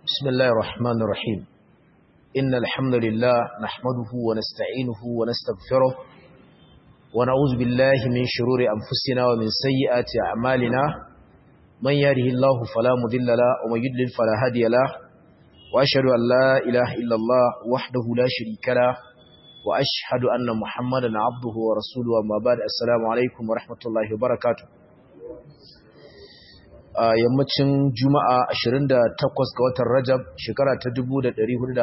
بسم الله الرحمن الرحيم إن الحمد لله نحمده ونستعينه ونستغفره ونعوذ بالله من شرور أنفسنا ومن سيئات أعمالنا من يهده الله فلا مضل له ومن يضلل فلا هادي له وأشهد أن لا إله إلا الله وحده لا شريك له وأشهد أن محمدا عبده ورسوله وما بعد السلام عليكم ورحمة الله وبركاته yammacin Juma'a 28 ga watan Rajab shekara ta 1445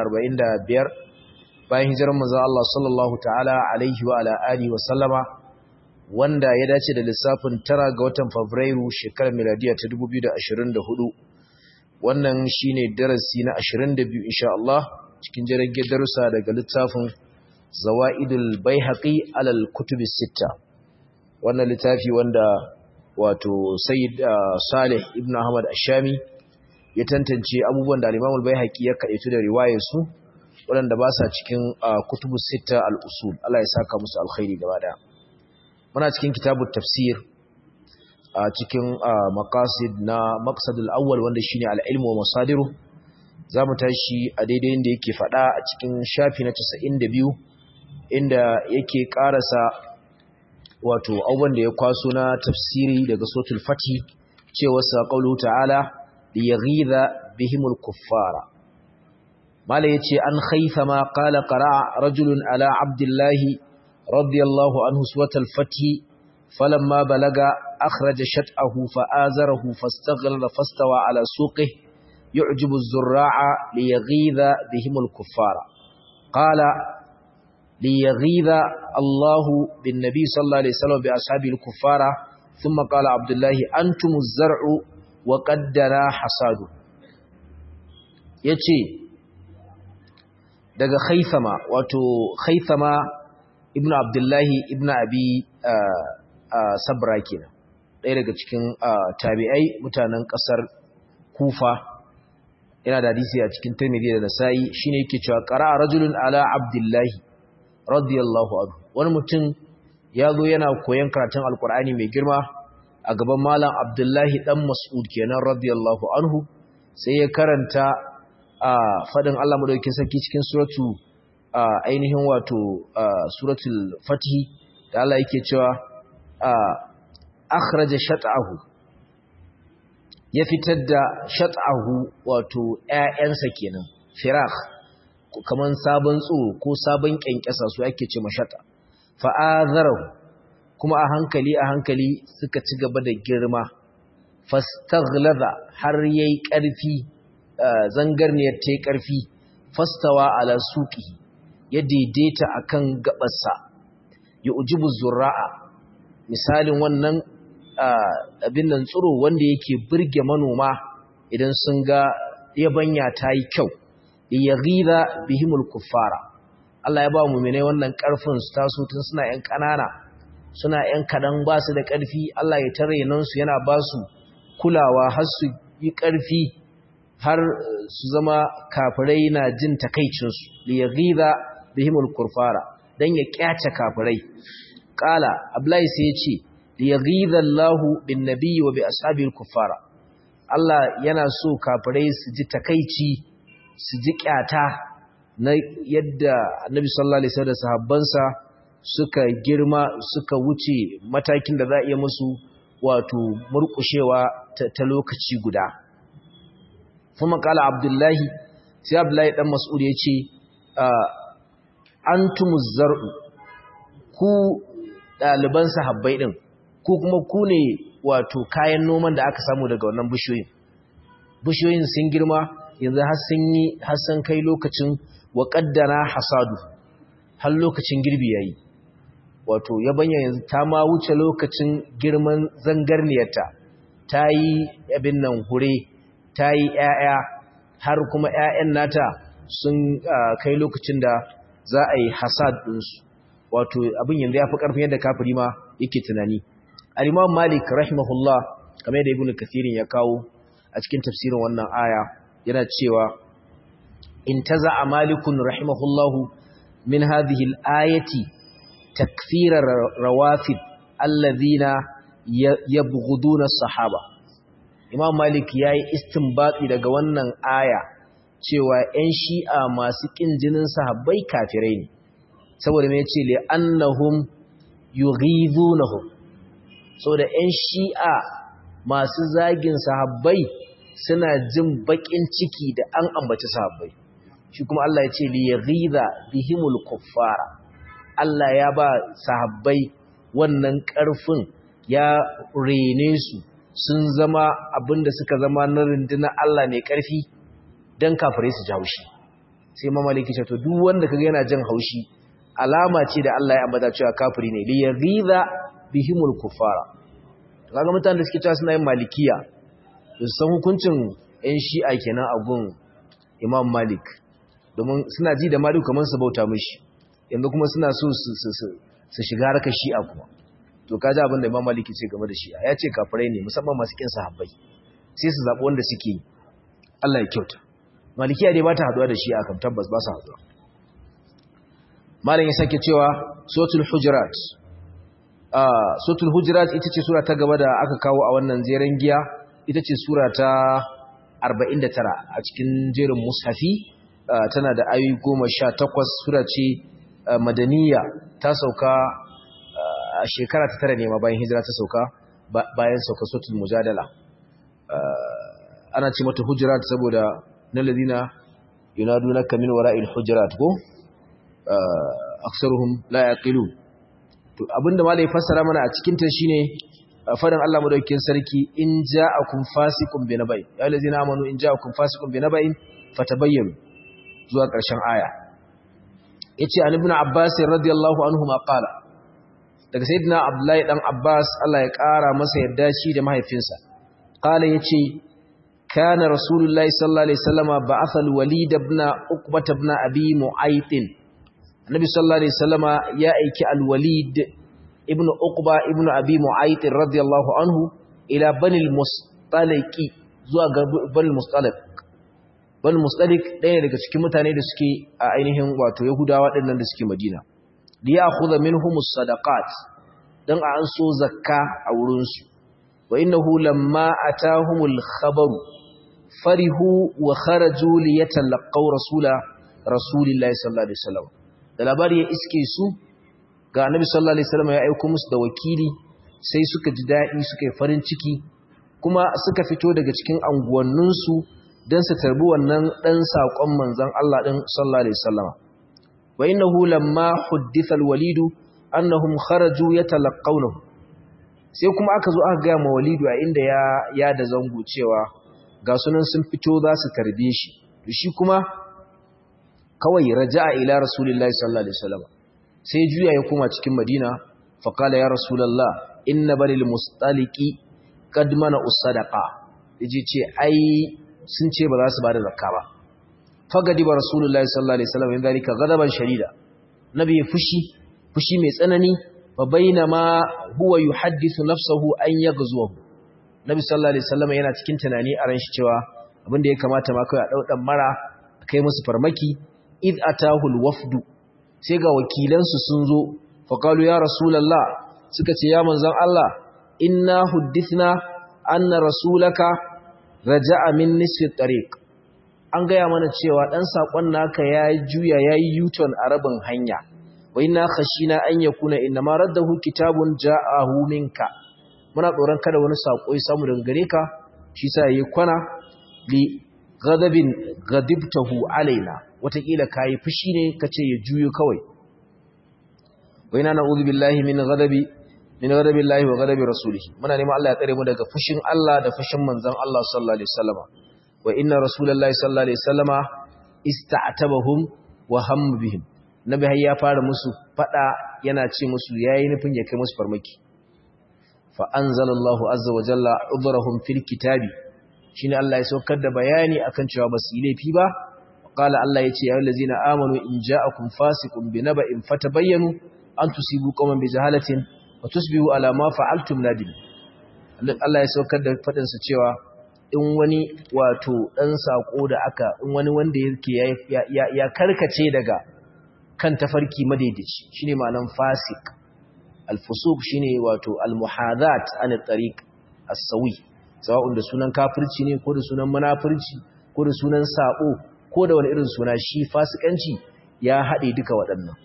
bayan hijirar manzon Allah sallallahu ta'ala alaihi wa ala alihi wa sallama wanda ya dace da lissafin 9 ga watan Fabrairu shekarar miladiya ta 2024 wannan shine darasi na 22 insha Allah cikin jirgin darussa daga littafin Zawaidul Baihaqi alal Kutubis Sitta wannan littafi wanda wato Sayyid Salih ibn Ahmad Ash-Shami ya tantance abubuwan da Imam al-Baihaqi ya kadaitu da riwayar su waɗanda ba sa cikin kutubus sita al-usul Allah ya saka musu alkhairi gaba daya muna cikin kitabut tafsir cikin maqasid na maqsadul awwal wanda shine al-ilmu wa masadiru zamu tashi a daidai inda yake fada a cikin shafi na 92 inda yake karasa wato abubuwan da ya kwaso na tafsiri daga suratul Fatih cewa sa qaulu ta'ala liyaghiza bihimul kuffara mala yace an khaythama qala qara'a rajulun ala abdillahi radiyallahu anhu suratul Fatih falamma balaga akhraja shat'ahu fa'azarahu fastaghlala fastawa ala suqihi yu'jibu az-zurra'a liyaghiza bihimul kuffara qala ليغيظ الله بالنبي صلى الله عليه وسلم بأصحابه الكفارة ثم قال عبد الله أنتم الزرع وقدنا حصاده yace daga Khaythama wato Khaythama ibn Abdullahi ibn Abi Sabra kenan ɗaya daga cikin tabi'ai mutanen ƙasar Kufa yana da hadisi a cikin Tirmidhi da Nasa'i shine yake cewa qara'a rajulun ala Abdullahi radiyallahu anhu wani mutum ya zo yana koyon karatun alkur'ani mai girma a gaban malam Abdullahi dan Mas'ud kenan radiyallahu anhu sai ya karanta fadin Allah madaukakin sarki cikin suratu ainihin wato suratul Fatih da Allah yake cewa akhraja shat'ahu ya fitar da shat'ahu wato ƴaƴansa kenan firakh kaman sabon tsoro ko sabon kyankyasa su ake ce mashata fa'azarahu kuma a hankali suka ci gaba da girma fastaghlaza har yayi karfi zangarniyar tayi karfi fastawa ala suqi ya daidaita akan gabarsa ya ujibu zurra'a misalin wannan abin nan tsoro wanda yake burge manoma idan sun ga yabanya tayi kyau liyaghiza bihimul kuffara Allah ya ba mu'minai wannan karfin su taso tun suna yan kanana suna yan kadan ba su da karfi Allah ya tare nan su yana ba su kulawa har su yi karfi har su zama kafirai na jin takeicin su liyaghiza bihimul kuffara dan ya kyace kafirai qala Abdullahi sai ya ce liyaghiza Allahu bin nabiyyi wa bi ashabil kuffara Allah yana so kafirai su ji takeici su ji kyata na yadda annabi sallallahu alaihi wasallam da sahabbansa suka girma suka wuce matakin da za a iya musu wato murkushewa ta lokaci guda kuma kala abdullahi sai abdullahi dan mas'ud yace antumuz zar'u ku daliban sahabbai din ku kuma ku ne wato kayan noman da aka samu daga wannan bishiyoyin sun girma yanzu har sun kai lokacin wa qaddara hasadu har lokacin girbi yayi wato yabanya yanzu ta ma wuce lokacin girman zangarniyarta tayi abin nan hure tayi ƴaƴa har kuma ƴaƴan nata sun kai lokacin da za a yi hasad din su wato abin yanzu yafi karfin yadda kafiri ma yake tunani al-Imam Malik rahimahullah kamar da Ibn Kathir ya kawo a cikin tafsirin wannan aya yana cewa intaza malikun rahimahullahu min hadhihi al-ayati takfir rawafid alladhina yabghuduna as-sahaba Imam Malik yayi istinbati daga wannan aya cewa ƴan shi'a masu kin jinin sahabbai kafirai ne saboda me yace li annahum yughidunahum saboda ƴan shi'a masu zagin sahabbai suna jin bakin ciki da an ambaci sahabbai shi kuma Allah yace li yaghiza bihimul kuffara Allah ya ba sahabbai wannan ƙarfin ya rene su sun zama abinda suka zama na rundunar Allah mai ƙarfi don kafirai su ji haushi sai mamaliki ce to duk wanda kaga yana jin haushi alama ce da Allah ya ambata cewa kafiri ne li yaghiza bihimul kuffara kaga mutanen da suke cewa suna yin malikiya to san hukuncin ƴan shi'a kenan a gun Imam Malik domin suna ji da Malik kamar su bauta mishi yanzu kuma suna so su shiga harkar shi'a kuma to kaji abin da Imam Malik ce game da shi'a ya ce kafirai ne musamman masu kin sahabbai sai su zabi wanda suke yi Allah ya kyauta malikiya dai ba ta haduwa da shi'a kam tabbas ba su haduwa malam ya sake cewa suratul hujurat suratul hujurat ita ce sura ta gaba da aka kawo a wannan jeren giya ita ce sura ta 49 a cikin jerin mushafi tana da ayoyi 18 sura ce madaniya ta sauka a shekara ta 9 ne ma bayan hijira ta sauka bayan sauka suratul mujadala ana ce mata hujurat saboda nan ladina yunadunaka min wara'il hujurat ko aksaruhum la yaqilun to abinda malai fassara mana a cikin ta shine fadan Allah madaukakin sarki in ja'akum fasiqun binaba'in ya allazina amanu in ja'akum fasiqun binaba'in fatabayyanu zuwa ƙarshen aya yace an ibn Abbas radiyallahu anhu ma qala daga sayyidina Abdullahi dan Abbas Allah ya ƙara masa yarda shi da mahaifinsa qala yace kana rasulullahi sallallahu alaihi wasallama ba'atha al-walid ibn uqbah ibn abi mu'ayth annabi sallallahu alaihi wasallama ya aiki al-walid ibn uqba ibn abi mu'ayth radiyallahu anhu ila bani al-mustaliq zuwa ga bani al-mustaliq bani al-mustaliq ɗaya daga cikin mutane da suke a ainihin wato yahudawa dinnan da suke madina li ya'khudha minhum as-sadaqat dan a an so zakka a wurin su wa innahu lamma atahum al-khabar farihu wa kharaju li yatalaqaw rasulillahi sallallahu alaihi wasallam da labari ya iske su ga annabi sallallahu alaihi wasallam ya aika musu da wakili sai suka ji dadi suka yi farin ciki kuma suka fito daga cikin anguwannin su dan su tarbi wannan dan sakon manzon Allah din sallallahu alaihi wasallam wa innahu lamma hudditha alwalid annahum kharaju yatalaqawnahu sai kuma aka zo aka ga ma walidu a inda ya da zango cewa ga sunan sun fito za su tarbe shi to shi kuma kawai raja'a ila rasulillahi sallallahu alaihi wasallam sai juya ya koma cikin Madina fa qala ya rasulullah inna balil mustaliqi qad mana usadaqa yace ce ai sun ce ba za su bada zakka ba fa gadi ba rasulullahi sallallahu alaihi wasallam inda rika gadaban sharida nabi fushi mai tsanani fa bainama huwa yuhaddithu nafsuhu an yaghzuhu nabi sallallahu alaihi wasallam yana cikin tunani a ran shi cewa abinda ya kamata ma kai a daudan mara kai musu farmaki id atahu alwafdu sai ga wakilansu sun zo fa qalu ya rasulullah suka ce ya manzon Allah inna huddithna anna rasulaka raja'a min nisfi tariq an gaya mana cewa dan sakon naka ya juya yayi U-turn a rabin hanya wa inna khashina an yakuna inma raddahu kitabun ja'ahu minka muna tsoron kada wani sako ya samu daga gare ka shi sa yayi kwana li ghadabin ghadibtahu alaina watakila kayi fushi ne kace ya juyo kawai wa inna na'udhu billahi min ghadabillahi wa ghadabi rasulih muna neman Allah ya tsare mu daga fushin Allah da fushin manzon Allah sallallahu alaihi wasallama wa inna rasulullahi sallallahu alaihi wasallama ista'tabahum wa hamma bihim nabi har ya fara musu fada yana ce musu yayi nufin ya kai musu farmaki fa anzalallahu azza wa jalla udrahum fil kitabi shine Allah ya saukar da bayani akan cewa ba su yi laifi ba qala Allah yace ya allazina amanu in ja'akum fasiqun binaba'in fatabayyanu an tusibu qauman bijahalatin wa tusbihu ala ma fa'altum nadim Allah ya saukar da fadin sa cewa in wani wato dan sako da aka in wani wanda yake ya karkace daga kan tafarki madaidaici shine ma'anan fasik al-fusuq shine wato al-muhadat an at-tariq as-sawi sawa'un da sunan kafirci ne ko da sunan munafirci ko da sunan sabo ko da wani irin suna shi fasikanci ya haɗe duka waɗannan.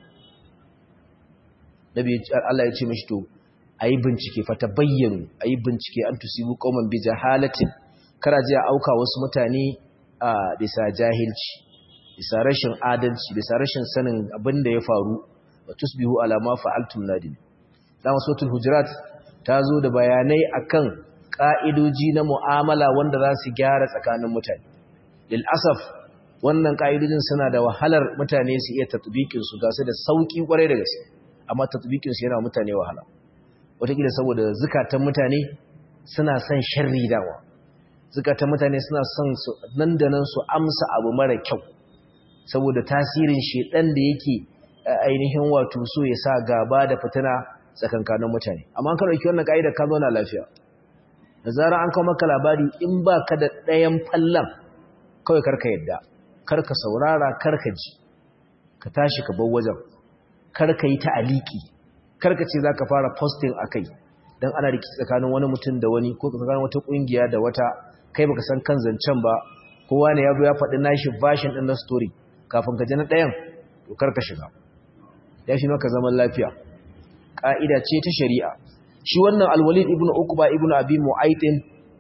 Nabi Allah ya ce mishi to ayi bincike fa tabayyanu ayi bincike an tusibu qauman bi jahalatin kara je a auka wasu mutane a bisa jahilci, bisa rashin adalci, bisa rashin sanin abin da ya faru, wa tusbihu ala ma fa'altum nadim. Dan suratul hujurat ta zo da bayanai akan ka'idoji na mu'amala wanda za su gyara tsakanin mutane. Lil asaf wannan ka'idojin suna da wahalar mutane su iya tatbikin su, ga su da sauki kwarai da gaske, amma tatbikin su yana mutane wahala. Wataƙila saboda zukatan mutane suna son sharri dawa, zukatan mutane suna son su nan da nan su amsa abu mara kyau, saboda tasirin shedan da yake ainihin wato so ya sa gaba da fitina tsakankanin mutane. Amma an karɓi wannan ka'ida ka zauna lafiya. Da zarar an kawo maka labari in ba ka da ɗayan fallan kawai karka yadda, karka saurara, karka ji, ka tashi ka bar wajen, karka yi ta'aliki, karka ce za ka fara posting a kai don ana rikici tsakanin wani mutum da wani ko tsakanin wata ƙungiya da wata, kai baka san kan zancen ba, kowa ne ya zo ya faɗi nashi version ɗin na story kafin ka ji na ɗayan, to karka shiga, ya fi maka zaman lafiya. Ƙa'ida ce ta shari'a. Shi wannan Al-Walid ibn Uqba ibn Abi Mu'aytin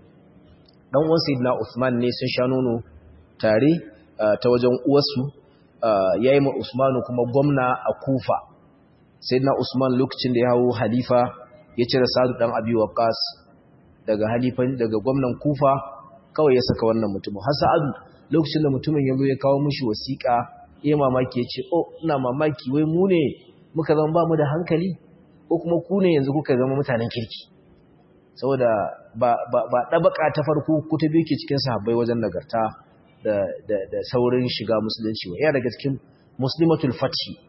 dan uwan Sayyidina Uthman ne, sun sha nono tare ta wajen uwarsu, yayi ma Usmanu kuma gwamna a Kufa. Sayyidina Usman lokacin da ya hawo halifa ya cire Sa'd dan Abi Waqqas daga gwamnan Kufa, kawai ya saka wannan mutumin. Har Sa'd lokacin da mutumin ya zo ya kawo mishi wasiƙa, yayi mamaki, ya ce oh ina mamaki, wai mu ne muka zama ba mu da hankali ko kuma ku ne yanzu kuka zama mutanen kirki, saboda ba ɗabaka ta farko ku ta biyu ke cikin sahabbai wajen nagarta da saurin shiga musulunci ba, yana daga cikin muslimatul fathi.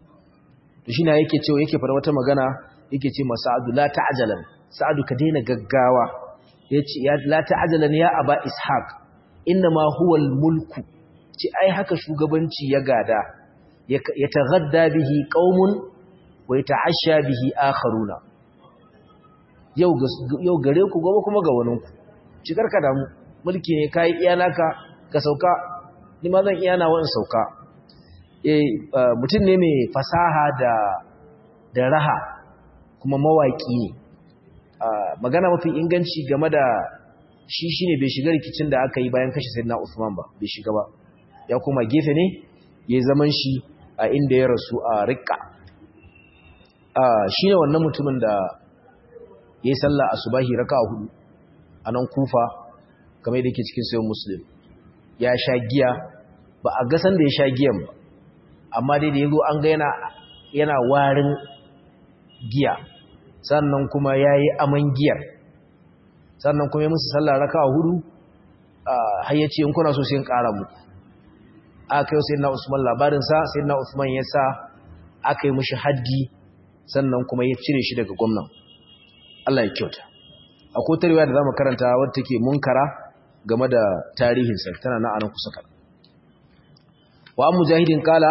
To shi na yake cewa, yake fara wata magana, yake ce masa Sa'adu la ta'jalan, Sa'adu ka daina gaggawa, yace ya la ta'jalan ya aba ishaq inna ma huwa mulku, ce ai haka shugabanci ya gada, ya taghadda bihi qaumun wa yata'ashsha bihi akharuna. Yau gare ku gobe kuma ga waninku, ci karka damu, mulki ne kai iyanaka ka sauka, ni ma zan iyana wa in sauka. Mutum ne mai fasaha da raha kuma mawaki ne. Magana mafi inganci game da shi shine bai shiga rikicin da aka yi bayan kashe Sayyidina Uthman ba, bai shiga ba, ya koma gefe ne ya zaman shi a inda ya rasu a Riqqa. Shi ne wannan mutumin da ya yi sallah asubahi raka'a 4 a nan Kufa, kamar yadda yake cikin Sahih Muslim. Ya sha giya, ba a ga san da ya sha giyan ba, amma dai da yazo an ga yana warin giya, sannan kuma yayi aman giyar, sannan kuma ya musu sallah raka'a 4, har yace in kuna so sai in ƙara muku. Aka yi Sayyidina Usman labarin sa, Sayyidina Usman ya sa aka yi mishi haddi, sannan kuma ya cire shi daga gwamnan. Allah ya kyauta. Akwai tarwa da zamu karanta wadda take munkara game da tarihin sa, tana nan anan kusa kan. Wa mujahidin kala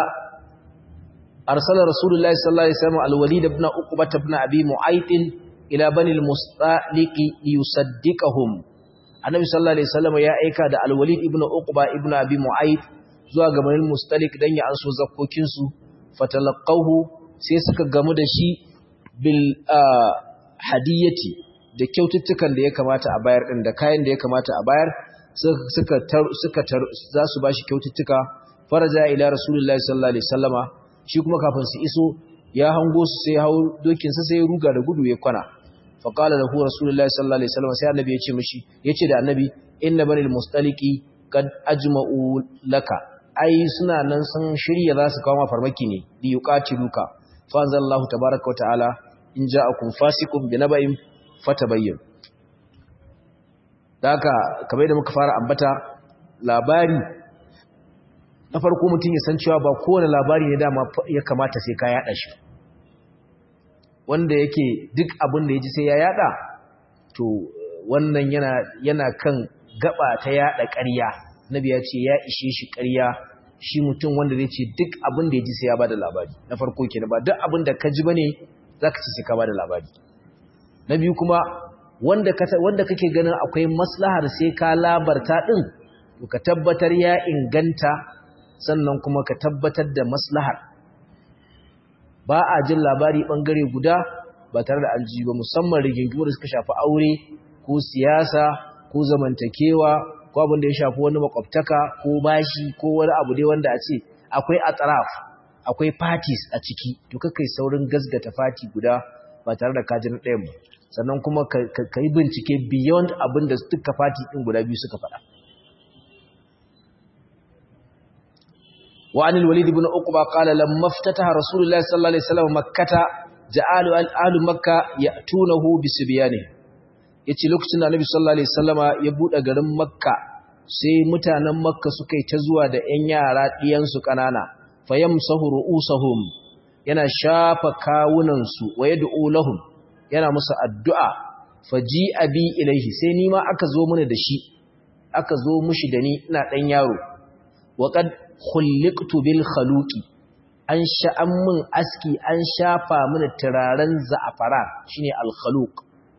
arsala rasulullahi sallallahu alaihi wasallam al-Walid ibn Uqbah ibn Abi Mu'ayth ila bani al-Mustaliq yusaddiqahum. Annabi sallallahu alaihi wasallam ya aika da al-Walid ibn Uqbah ibn Abi Mu'ayth zuwa ga bani al-Mustaliq dan ya anso zakkokin su, fatalaqahu sai suka gamu da shi bil hadiyati, da kyaututtukan da ya kamata a bayar din, da kayan da ya kamata a bayar, suka za su bashi kyaututtuka. Faraja ila rasulullahi sallallahu alaihi wasallama, shi kuma kafin su iso ya hango su, sai hawo dokin sa, sai ya ruga da gudu ya kwana. Fa qala lahu rasulullahi sallallahu alaihi wasallama, sai annabi ya ce mishi, yace da annabi, inna banil mustaliqi kad ajma'u laka, ai suna nan sun shirya za su kawo farmaki ne, li yuqatiluka. Fa anzalallahu tabaaraka wa ta'ala, in ja'akum fasiqun binaba'in fatabayyan. Daka kamar da muka fara ambata, labari na farko mutum ya san cewa ba kowane labari ne dama ya kamata sai ka yada shi. Wanda yake duk abin da ya ji sai ya yada, to wannan yana kan gaba ta yada ƙarya. Nabi ya ce ya ishe shi ƙarya shi mutum wanda zai ce duk abin da ya ji sai ya bada labari. Na farko kenan, ba duk abin da ka ji bane zaka ce sai ka bada labari. Na biyu kuma wanda kake ganin akwai maslahar sai ka labarta din, to ka tabbatar ya inganta sannan kuma ka tabbatar da maslahar. Ba a jin labari bangare guda ba tare da alji ba, musamman rigingimu da suka shafi aure ko siyasa ko zamantakewa ko abin da ya shafi wani makwabtaka ko bashi ko wani abu dai wanda a ce akwai atraf, akwai parties a ciki, to kai saurin gasgata party guda ba tare da kajin ɗayan ba, sannan kuma ka yi bincike beyond abin da duka party ɗin guda biyu suka faɗa. وعن الوليد بن عقبة قال لما افتتح رسول الله صلى الله عليه وسلم مكة جعل أهل مكة يأتونه بسبيانه. yace lokacin da Annabi sallallahu alaihi wasallama ya bude garin Makka sai mutanen Makka suka yi ta zuwa da ƴan yara diyan su kanana fayamsahu ru'usahum, yana shafa kawunan su wa yad'u lahum, yana musu addu'a. Faji'a bi ilaihi, sai ni ma aka zo mana da shi, aka zo mushi da ni ina dan yaro. Wa qad khuliqtu bil khaluqi, an sha'an min aski, an shafa mini turaren za'afaran shine al khaluq.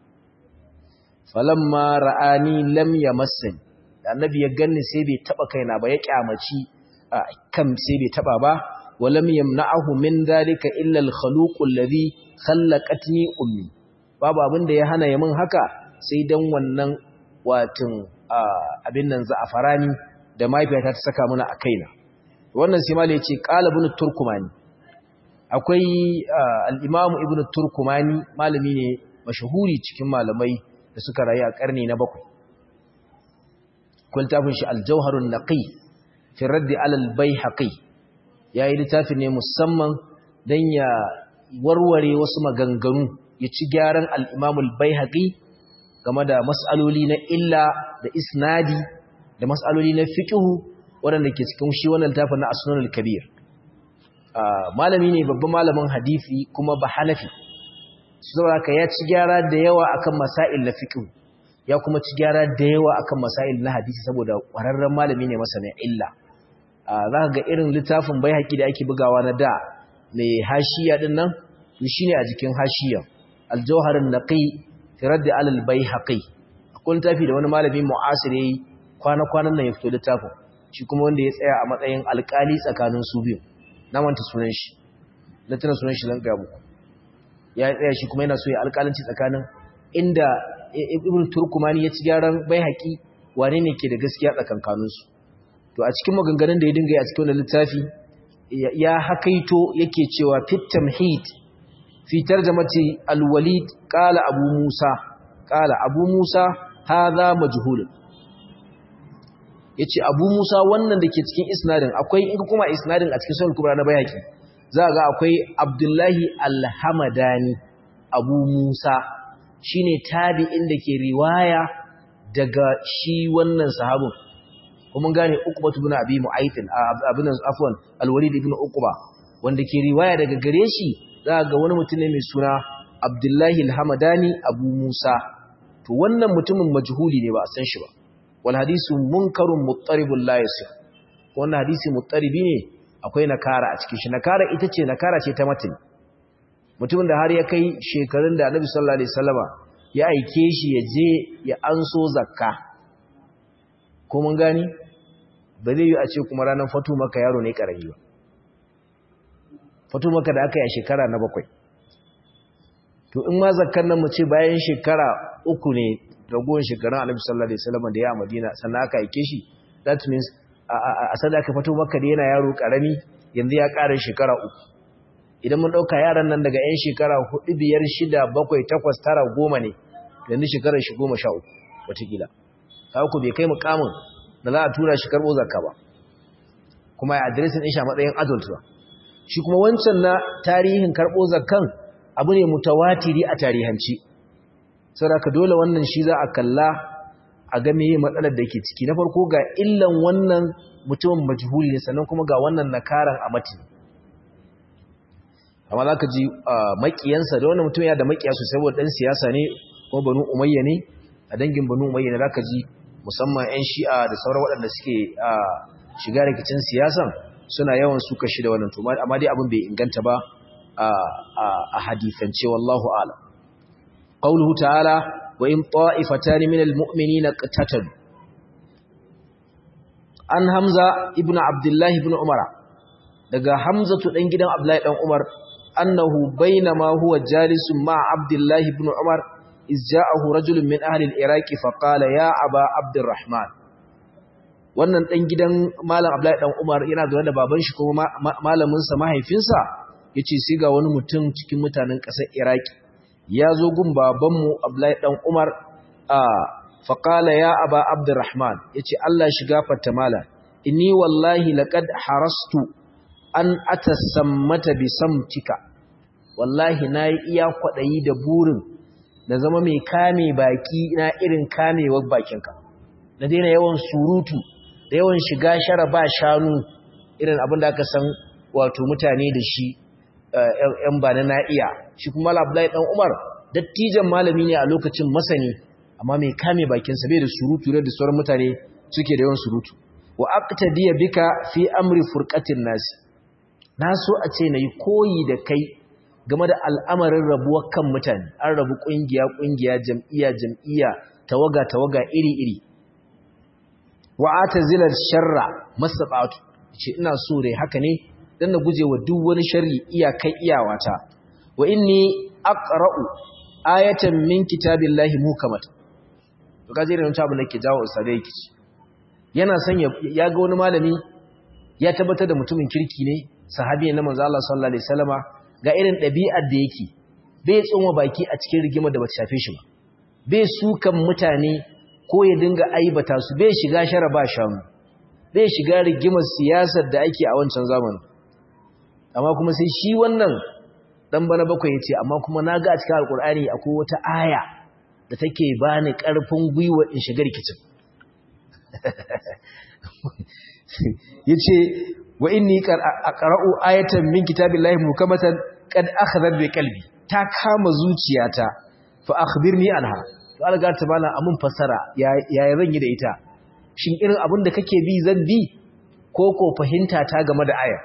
Falamma ra'ani lam yamassani, annabi ya ganni sai bai taba kaina ba, ya kyamaci kam sai bai taba ba. Walam yamna'ahu min dhalika illa al khaluq alladhi khallaqatni ummi, babu abin da ya hana ya min haka sai dan wannan watin abin nan za'afarani da mahaifiyata ta saka mana a kaina. Wannan sai malai yace qala ibn turkumani, akwai al-imam ibn turkumani malami ne mashahuri cikin malamai da suka rayu a karni na 7. Kultafin shi al-jawharun naqi fi radd ala al-baihaqi, yayi littafin ne musamman dan ya warware wasu maganganu, ya ci gyaran al-imam al-baihaqi game da mas'aloli na illa da isnadi da mas'aloli na fiqhu waɗanda ke cikin shi wannan littafin na As-Sunan al-Kabir. Malami ne, babban malamin hadisi kuma ba Hanafi, saboda ka ya ci gyara da yawa akan masail na fiqh, ya kuma ci gyara da yawa akan masail na hadisi saboda ƙwararren malami ne masanin illa. Za ka ga irin littafin Baihaqi da ake bugawa na da mai hashiya din nan, to shine a jikin hashiya Al-Jawhar an-Naqi fi radd ala al-Baihaqi. Akwai littafi da wani malami mu'asir yayi kwana-kwanan nan ya fito littafin, shi kuma wanda ya tsaya a matsayin alƙali tsakanin su biyu, na manta sunan shi, na tuna sunan shi zan gaya muku. Ya tsaya shi kuma yana so ya alƙalanci tsakanin inda Ibn Turkumani ya ci gyaran Baihaqi, wane ne ke da gaskiya tsakankanin su. To a cikin maganganun da ya dinga yi a cikin wannan littafi ya hakaito yake cewa fit tamhid fi tarjamati al-Walid qala Abu Musa hadha majhul. Yace Abu Musa wannan dake cikin isnadin akwai, in kuma isnadin a cikin Sunan Kubra na Baihaqi za ga akwai Abdullahi al-Hamadani. Abu Musa shine tabi'in da ke riwaya daga shi wannan sahabin, kuma gane Uqba ibn Abi Mu'ayth afwan al-Walid ibn Uqba wanda ke riwaya daga gare shi, za ga wani mutum ne mai suna Abdullahi al-Hamadani Abu Musa. To wannan mutumin majhuli ne, ba a san shi ba. Wal hadisu munkarun muttaribun la yasih, wannan hadisi muttaribi ne, akwai nakara a cikin shi. Nakara ce ta matan, mutumin da har ya kai shekarun da Annabi sallallahu alaihi wasallama ya aike shi ya je ya anso zakka, ko mun gani ba zai yi a ce kuma ranar fatu maka yaro ne karami ba. Fatu maka da aka yi a shekara na 7, to in ma zakkan nan mu ce bayan shekara 3 ne ragowar shekarun Annabi sallallahu alaihi wasallam da ya Madina sannan aka aike shi, that means a sanda aka fito Makka da yana yaro karami, yanzu ya ƙara shekara 3. Idan mun dauka yaran nan daga 'yan shekara 4 5 6 7 8 9 10 ne, yanzu shekarar shi 13 wataƙila. Kawo ku bai kai mukamin da za a tura shi karɓo zakka ba, kuma ya adiresin ɗin shi a matsayin adult ba. Shi kuma wancan na tarihin karɓo zakkan abu ne mutawatiri a tarihanci, saboda dole wannan shi za a kalla a ga meye matsalar da ke ciki. Na farko ga illan wannan mutumin majhuli ne, sannan kuma ga wannan nakaran a matini. Amma za ka ji maƙiyansa da wannan mutum ya da maƙiya sosai saboda ɗan siyasa ne ko Banu Umayya ne, a dangin Banu Umayya ne. Za ka ji musamman 'yan Shi'a da sauran waɗanda suke shiga rikicin siyasan suna yawan suka shi da wannan, amma dai abin bai inganta ba a hadithance, wallahu a'lam. Qauluhu ta'ala wa in ta'ifatan min al-mu'minina qatatalu, an Hamza ibn Abdullah ibn Umar daga Hamzatu dan gidan Abdullahi dan Umar annahu bainama huwa jalisun ma Abdullah ibn Umar iz ja'ahu rajulun min ahli al-Iraq fa qala ya Aba Abdurrahman. Wannan dan gidan malam Abdullahi dan Umar yana zuwa da baban shi kuma malamin sa mahaifinsa yace sai ga wani mutum cikin mutanen ƙasar Iraki ya zo gun babanmu Abdullahi dan Umar fa qala ya Aba Abdurrahman yace Allah shiga fatta mala inni wallahi laqad harastu an atasammata bi samtika wallahi nayi iya kwadayi da burin na zama mai kame baki na irin kamewar bakinka na daina yawan surutu da yawan shiga shara ba shanu irin abin da aka san wato mutane da shi ‘yan ba na na'iya shi kuma Abdullahi ɗan Umar dattijan malami ne a lokacin masani amma mai kame bakinsa bai da surutu da sauran mutane suke da yawan surutu wa aqtadiya bika fi amri furqatin nasi na so a ce nayi koyi da kai game da al'amarin rabuwar kan mutane an rabu kungiya jam'iyya tawaga iri wa atazilal sharra masabatu ce ina so dai haka ne dan na gujewa duk wani sharri iyakai iyawata wa inni aqra'u ayatan min kitabillahi mukamat to kaje irin wancan abin da ke jawo usabe yake yana son ya ga wani malami ya tabbatar da mutumin kirki ne sahabi ne na manzo Allah sallallahu alaihi wasallama ga irin dabi'ar da yake bai tsoma baki a cikin rigimar da bata shafe shi ba bai sukan mutane ko ya dinga aibata su bai shiga shara ba shanu bai shiga rigimar siyasar da ake a wancan zamanin amma kuma sai shi wannan dan bana bakwai yace amma kuma naga a cikin alkur'ani akwai wata aya da take bani karfin gwiwa in shiga rikicin yace wa inni aqra'u ayatan min kitabillahi mukamatan qad akhadhat bi qalbi ta kama zuciyata fa akhbirni anha to alga ta bana amun fasara yaya zan yi da ita shin irin abin da kake bi zan bi ko fahimta ta game da aya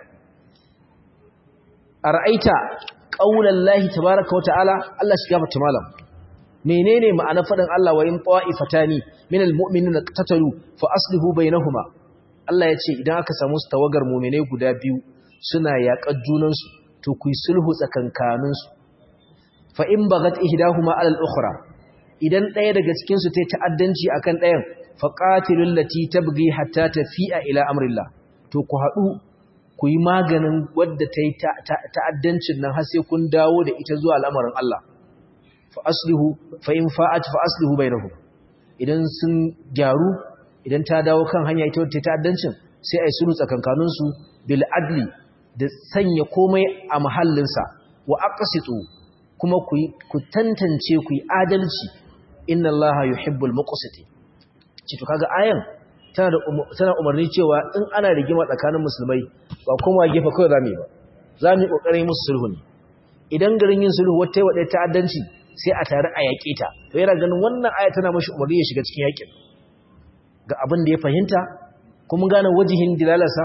ara'aita qaulallahi tabaaraka wa ta'ala Allah shi gafarta malam menene ma'anar fadin Allah wa in ta'ifatani minal mu'minina qatatalu fa aslihu bainahuma Allah yace idan aka samu su tawagar mu'minai guda biyu suna yaƙar junan su to ku yi sulhu tsakankanin su fa in bagat ihdahuma 'ala al-ukhra idan ɗaya daga cikin su tayi ta'addanci akan ɗayan fa qatilul lati tabghi hatta tafi'a ila amrillah to ku haɗu ku yi maganin wadda ta yi ta'addancin nan har sai kun dawo da ita zuwa al'amarin Allah fa in fa'at fa aslihu bainahum idan sun gyaru idan ta dawo kan hanya ita wadda ta ta'addancin sai ai sulhu tsakankanin su bil adli da sanya komai a mahallinsa wa aqsitu kuma ku tantance ku yi adalci inna Allaha yuhibbul muqsitin ci to kaga ayan tana umarni cewa in ana rigima tsakanin musulmai ba kuma gefe kawai zamu yi ba zamu yi kokarin musu sulhu ne idan garin yin sulhu wata yi wadai ta'addanci sai a tare a yaƙe ta to yana ganin wannan aya tana mashi umarni ya shiga cikin yaƙin ga abin da ya fahimta kuma gane wajihin dilalarsa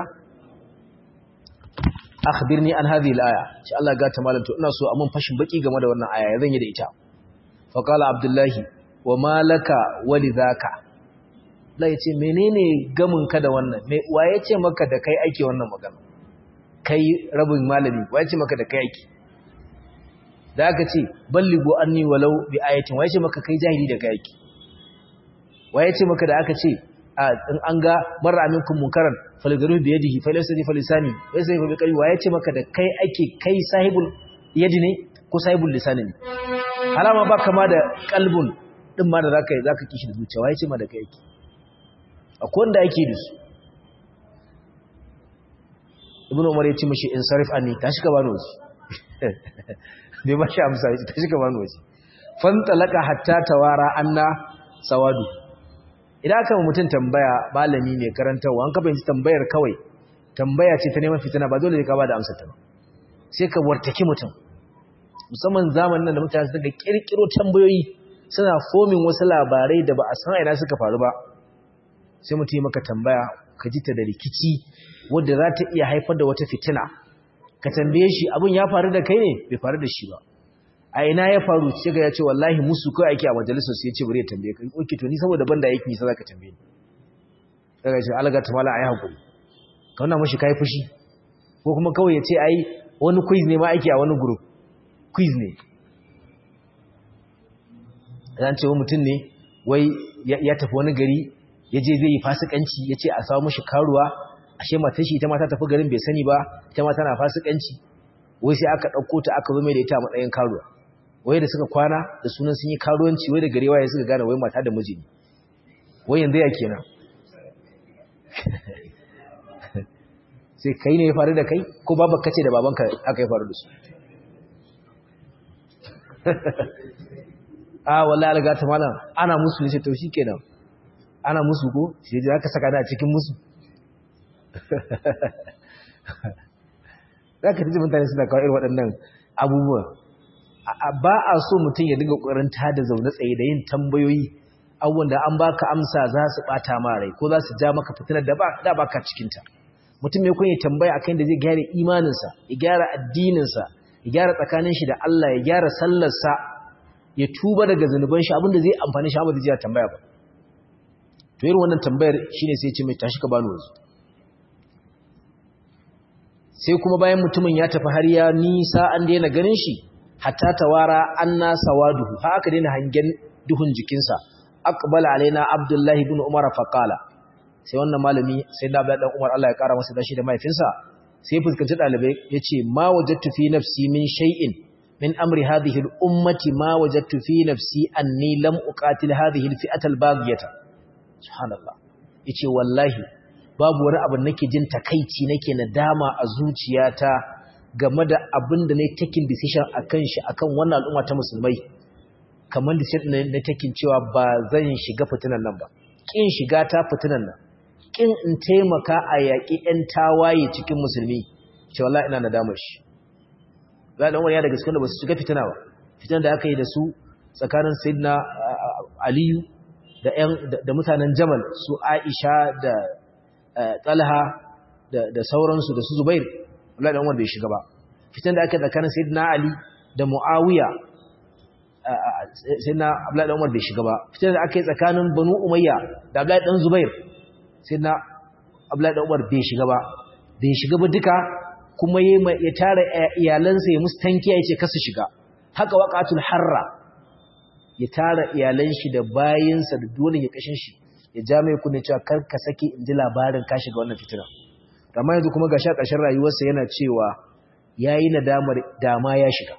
akhbirni an hadhihi al-aya shi Allah ga ta malam to ina so a mun fashin baki game da wannan aya zan yi da ita fa qala abdullahi wa malaka walidhaka Allah ya ce menene gamin ka da wannan waye ce maka da kai ake wannan magana kai rabin malami waye ce maka da kai ake da aka ce balligo anni walau bi ayatin waye ce maka kai jahili da kai ake waye ce maka da aka ce in an ga marra aminkum munkaran falgaru bi yadihi falasadi falisani waye sai bi kai waye ce maka da kai ake kai sahibul yadi ne ko sahibul lisani ne alama ba kama da kalbun din ma da zaka kishi da zuciya waye ce ma da kai ake akwai wanda yake da su ibnu umar ya ce mishi in sarif anni tashi ka bani waje bai ba shi amsa ya ce tashi ka bani waje fantalaka hatta tawara anna sawadu idan aka mutum tambaya malami mai karantawa an ka fahimci tambayar kawai tambaya ce ta neman fitina ba dole ne ka ba da amsa ta ba sai ka wartaki mutum musamman zamanin nan da mutane suka kirkiro tambayoyi suna fomin wasu labarai da ba a san ina suka faru ba sai mutum yi maka tambaya ka ji ta da rikici wadda za ta iya haifar da wata fitina ka tambaye shi abin ya faru da kai ne bai faru da shi ba a ina ya faru sai ga ya ce wallahi musu kai ake a majalisar su ya ce bari ya tambaye ka oke to ni saboda banda yake nisa za ka tambaye ni daga shi alaga ta mala ayi hakuri ka wannan mashi kai fushi ko kuma kawai ya ce ai wani quiz ne ma ake a wani group quiz ne zan ce wani mutum ne wai ya tafi wani gari ya je zai yi fasikanci ya ce a samu mashi karuwa ashe matar shi ita ma ta tafi garin bai sani ba ita ma tana fasikanci wai sai aka ɗauko ta aka zo mai da ita a matsayin karuwa wai da suka kwana da sunan sun yi karuwanci wai da gari waye suka gane wai mata da miji ne wai yanzu ya kenan sai kai ne ya faru da kai ko babar kace da babanka aka yi faru da su wallahi alga ta malam ana musu ne sai to shikenan ana musu ko sai da aka saka da cikin musu zaka ji mutane suna kawo irin waɗannan abubuwa ba a so mutum ya dinga ƙoƙarin tada zaune tsaye da yin tambayoyi abubuwan da an baka amsa za su bata ma rai ko za su ja maka fitinar da baka cikin ta mutum mai kun yi tambaya akan da zai gyara imaninsa ya gyara addininsa ya gyara tsakanin shi da Allah ya gyara sallarsa ya tuba daga zanuban shi abinda zai amfani shi abinda zai tambaya ba to irin wannan tambayar shine sai ya ce mai tashi ka bani waje sai kuma bayan mutumin ya tafi har ya nisa an daina ganin shi hatta tawara anna sawaduhu ha aka daina hangen duhun jikinsa aqbala alaina abdullahi ibn umar faqala sai wannan malami sai da Abdullahi dan Umar Allah ya kara masa dashi da mahaifinsa sai fuskanci dalibai yace ma wajadtu fi nafsi min shay'in min amri hadhihi al-ummati ma wajadtu fi nafsi anni lam uqatil hadhihi al-fi'ata al-baghiyata subhanallah yace wallahi babu wani abu nake jin takeici nake nadama a zuciyata game da abin da nayi taking decision akan shi akan wannan al'umma ta musulmai kamar decision na taking cewa ba zan shiga fitinan nan ba kin shiga ta fitinan nan kin in taimaka a yaƙi ‘yan tawaye cikin musulmi ce wallah ina nadamar shi za ɗan wani ya daga cikin da ba su shiga fitina ba fitan da aka yi da su tsakanin Sayyidina Aliyu da mutanen Jamal su Aisha da Talha da sauransu da su Zubair wallah ɗan wani bai shiga ba fitan da aka yi tsakanin Sayyidina Ali da Muawiya Sayyidina Abdullahi ɗan Umar bai shiga ba fitan da aka yi tsakanin Banu Umayya da Abdullahi ɗan Zubair sai na Abdullahi da Umar bai shiga ba duka kuma ya tara iyalansa ya musu tankiya yace kasu shiga haka waqatul harra ya tara iyalan shi da bayinsa da dole ya kashin shi ya ja mai kunne cewa kar ka saki inji labarin ka shiga wannan fitina amma yanzu kuma ga ƙarshen rayuwarsa yana cewa yayi nadamar dama ya shiga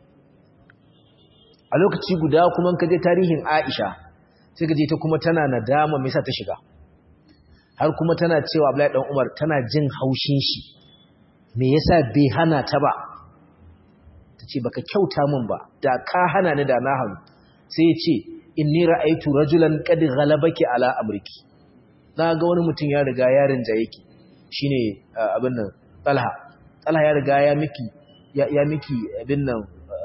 a lokaci guda kuma ka je tarihin Aisha sai ka je ta kuma tana nadama me yasa ta shiga har kuma tana cewa Abdullahi dan Umar tana jin haushin shi me yasa bai hana ta ba tace baka kyauta min ba da ka hana ni da na hanu sai yace inni ra'aytu rajulan qad ghalabaki ala amriki naga wani mutum ya riga ya rinja yake shine abin nan Talha ya riga ya miki abin nan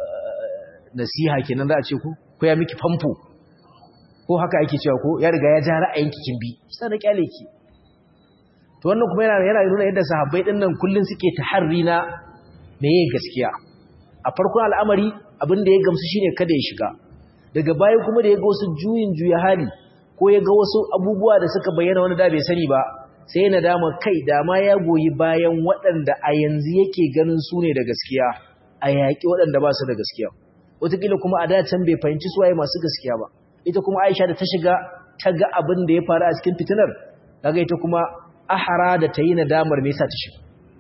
nasiha kenan za a ce ko ya miki famfo ko haka ake cewa ko ya riga ya ja ra'ayinki kin bi sai na kyale ki to wannan kuma yana nuna yadda sahabbai din nan kullun suke taharri na meye gaskiya a farkon al'amari abin da ya gamsu shine kada ya shiga daga baya kuma da ya ga wasu juya hali ko ya ga wasu abubuwa da suka bayyana wani da bai sani ba sai yana dama kai da ma ya goyi bayan waɗanda a yanzu yake ganin su ne da gaskiya a yaƙi waɗanda ba su da gaskiya wataƙila kuma a da can bai fahimci su waye masu gaskiya ba ita kuma Aisha da ta shiga ta ga abin da ya faru a cikin fitinar kaga ita kuma ahara da ta yi nadamar me yasa ta shiga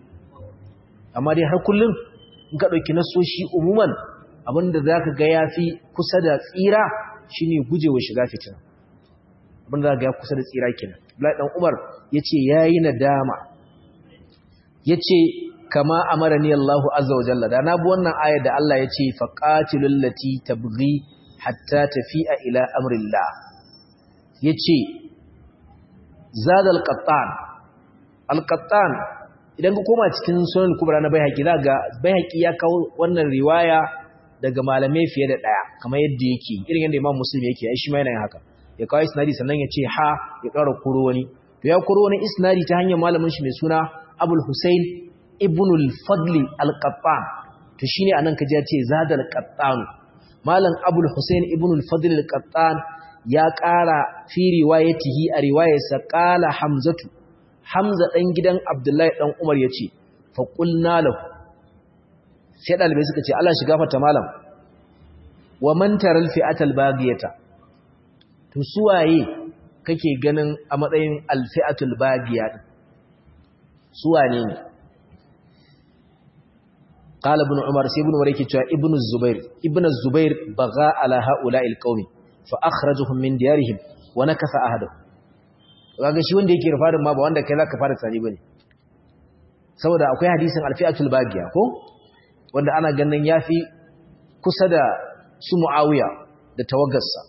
amma dai har kullum in ka dauki nasoshi umuman abinda zaka ga yafi kusa da tsira shine gujewa shiga fitina abinda zaka ga ya kusa da tsira kenan Abdullahi dan Umar yace yayi nadama yace kama amarani Allahu azza wa jalla da na bi wannan ayar da Allah yace faqatilul lati tabghi hatta tafi'a ila amrillah yace zadal qattan al-qattan idan ka koma cikin sunan kubra na Baihaqi zaka Baihaqi ya kawo wannan riwaya daga malamai fiye da daya kamar yadda yake irin yadda Imam Muslim yake ai shi ma yana yin haka ya kawo isnadi sannan ya ce ha ya ƙara koro wani to ya koro wani isnadi ta hanyar malamin shi mai suna Abul Husayn ibn al-Fadl al-Qattan to shine anan kaje ya ce zadal qattan malam Abul Husayn ibn al-Fadl al-Qattan ya ƙara fi riwayatihi a riwayarsa qala hamzatu hamza dan gidan abdullahi dan umar yace fa qulna lahu sai dalibai suka ce Allah shi gafarta malam wa man taral fi'atal bagiyata to suwaye kake ganin a matsayin alfi'atul bagiya suwane ne qala ibn umar sai ibn umar yake cewa ibn zubair baga ala haula'il qaumi fa akhrajuhum min diyarihim wa nakasa ahadahum kaga shi wanda yake rufarin ma ba wanda kai zaka fara tsari bane saboda akwai hadisin alfi'atul bagiya ko wanda ana ganin yafi kusa da su muawiya da tawaggarsa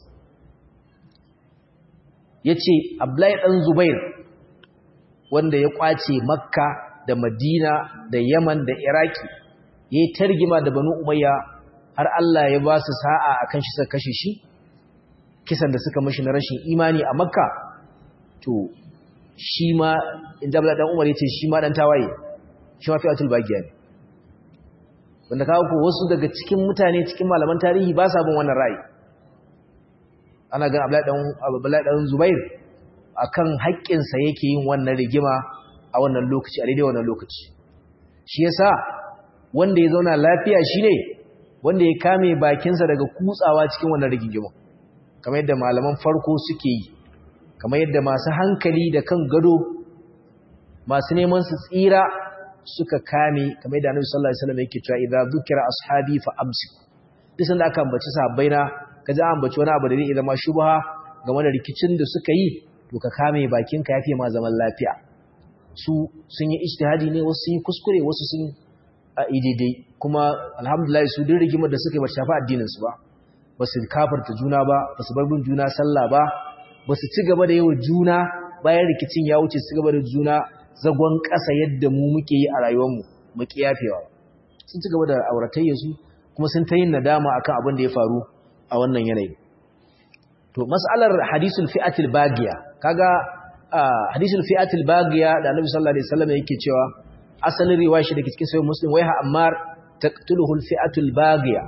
yace Abdullahi dan Zubair wanda ya kwace Makka da Madina da Yaman da Iraki yayi targima da Banu Umayya har Allah ya ba su sa'a akan shi suka kashe shi kisan da suka mishi na rashin imani a Makka to shi ma inda Abdullahi dan Umar yace shi ma dan tawaye shi ma fi'atul bagiya ne wanda kawo ko wasu daga cikin mutane cikin malaman tarihi ba sa bin wannan ra'ayi ana ga Abdullahi dan Zubair akan haƙƙinsa yake yin wannan rigima a wannan lokaci a daidai wannan lokaci shi yasa wanda ya zauna lafiya shine wanda ya kame bakinsa daga kutsawa cikin wannan rigima kamar yadda malaman farko suke yi kamar yadda masu hankali da kan gado masu neman su tsira suka kame kamar yadda Annabi sallallahu alaihi wasallam yake cewa idza dhukira ashabi fa amsik duk sanda aka ambaci sahabbaina kaji an ambaci wani abu da zai zama shubha game da rikicin da suka yi to ka kame bakinka yafi ma zaman lafiya su sun yi ijtihadi ne wasu sun yi kuskure wasu sun daidai kuma alhamdulillah su din rigimar da suka yi ba shafa addinin su ba basu kafarta juna ba basu bar bin juna sallah ba basu ci gaba da yawa juna bayan rikicin ya wuce su gaba da juna zagon ƙasa yadda mu muke yi a rayuwarmu mu kiyafewa sun ci gaba da auratayya su kuma sun ta yin nadama akan abin da ya faru a wannan yanayi to mas'alar hadisul fi'atil bagiya kaga hadisul fi'atil bagiya da Annabi sallallahu alaihi wasallam yake cewa asalin riwaya shi dake cikin sahih Muslim wai ha ammar taqtuluhu al fi'atul bagiya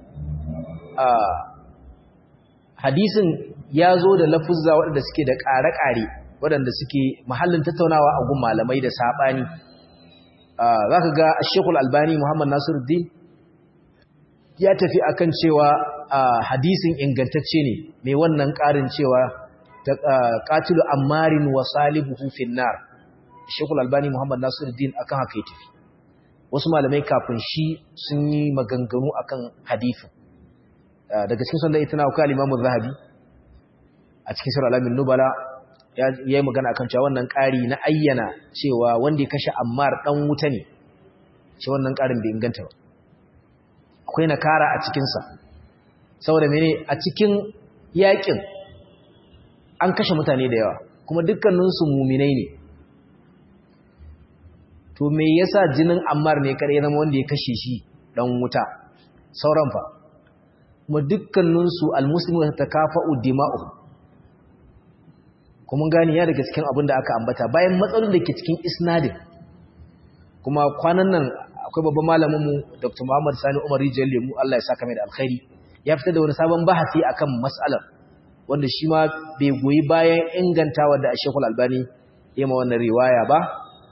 hadisin yazo da lafuzza waɗanda suke da ƙare-ƙare waɗanda suke mahallin tattaunawa a gun malamai da sabani zaka ga Sheikh Al-Albani Muhammad Nasiruddin ya tafi akan cewa hadisin ingantacce ne mai wannan ƙarin cewa qatilu ammarin wa salibuhu fin nar Sheikh Al-Albani Muhammad Nasiruddin akan haka ya tafi wasu malamai kafin shi sun yi maganganu akan hadisin daga cikin sunan itna wa Imam Az-Zahabi a cikin Sirr Al-Alamin Nubala yayi magana akan cewa wannan ƙari na ayyana cewa wanda ya kashe Ammar dan wuta ne ce wannan ƙarin bai inganta ba akwai nakara a cikinsa saboda mene a cikin yakin an kashe mutane da yawa kuma dukkaninsu muminai ne to me yasa jinin Ammar ne kare ya zama wanda ya kashe shi dan wuta sauran fa kuma dukkaninsu almuslimu takafa'u dima'u kuma gani ya daga cikin abin da aka ambata bayan matsalolin da ke cikin isnadin kuma kwanan nan akwai babban malaminmu Dr. Muhammad Sani Umar Rijal Lemu Allah ya saka mai da alkhairi ya fitar da wani sabon bahasi akan mas'alar wanda shi ma bai goyi bayan ingantawa da Sheikh Al-Albani ya ma wannan riwaya ba